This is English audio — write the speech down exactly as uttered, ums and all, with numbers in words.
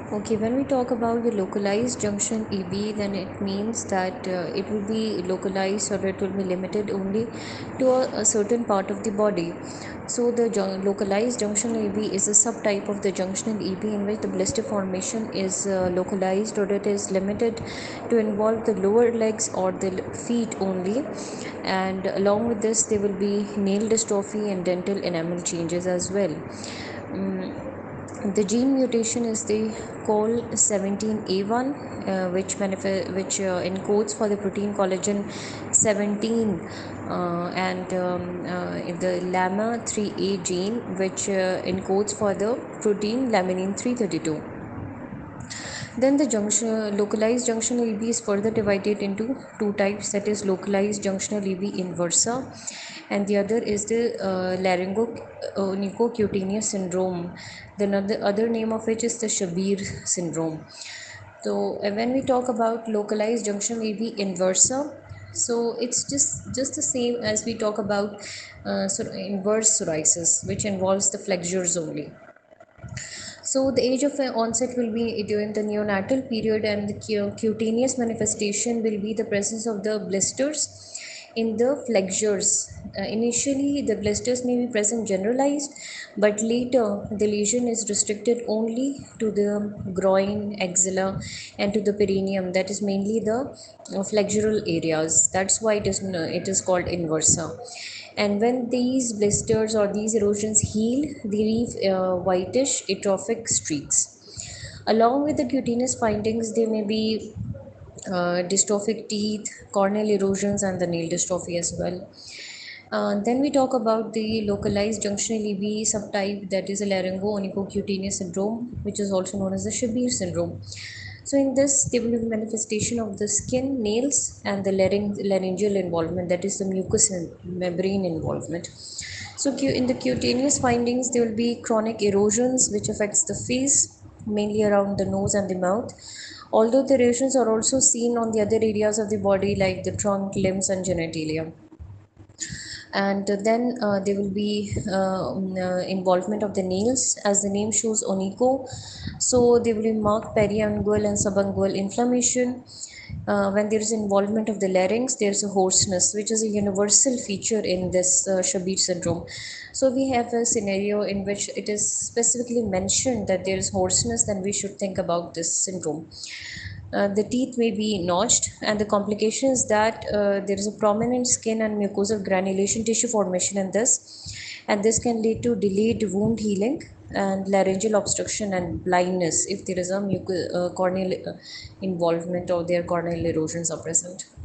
Okay, when we talk about the localized junction E B, then it means that uh, it will be localized or it will be limited only to a, a certain part of the body. So the jun- localized junctional E B is a subtype of the junctional E B in which the blister formation is uh, localized, or it is limited to involve the lower legs or the feet only. And along with this, there will be nail dystrophy and dental enamel changes as well. Mm, the gene mutation is the col seventeen A one, uh, which manif- which uh, encodes for the protein collagen seventeen, uh, and um, uh, the llama three A gene, which uh, encodes for the protein laminin three thirty-two. Then the junction, localized junctional E B is further divided into two types, that is localized junctional E B inversa, and the other is the uh, laryngonicocutaneous syndrome. The other, other name of which is the Shabir syndrome. So uh, when we talk about localized junctional E B inversa, so it's just just the same as we talk about uh, so inverse psoriasis, which involves the flexures only. So the age of onset will be during the neonatal period, and the cutaneous manifestation will be the presence of the blisters in the flexures. Uh, initially, the blisters may be present generalized, but later the lesion is restricted only to the groin, axilla, and to the perineum. That is mainly the uh, flexural areas. That's why it is it is called inversa. And when these blisters or these erosions heal, they leave uh, whitish atrophic streaks. Along with the cutaneous findings, there may be uh, dystrophic teeth, corneal erosions, and the nail dystrophy as well. Uh, then we talk about the localized junctional E B subtype, that is a laryngo-onychocutaneous syndrome, which is also known as the Shabir syndrome. So in this, there will be manifestation of the skin, nails, and the larynx, laryngeal involvement, that is the mucous membrane involvement. So in the cutaneous findings, there will be chronic erosions, which affects the face, mainly around the nose and the mouth. Although the erosions are also seen on the other areas of the body, like the trunk, limbs, and genitalia. And then uh, there will be uh, um, uh, involvement of the nails, as the name shows onycho. So they will be marked periungual and subungual inflammation. Uh, when there is involvement of the larynx, there is a hoarseness, which is a universal feature in this uh, Shabir syndrome. So we have a scenario in which it is specifically mentioned that there is hoarseness, then we should think about this syndrome. Uh, the teeth may be notched, and the complication is that uh, there is a prominent skin and mucosal granulation tissue formation in this, and this can lead to delayed wound healing and laryngeal obstruction and blindness if there is a muco- uh, corneal uh, involvement or their corneal erosions are present.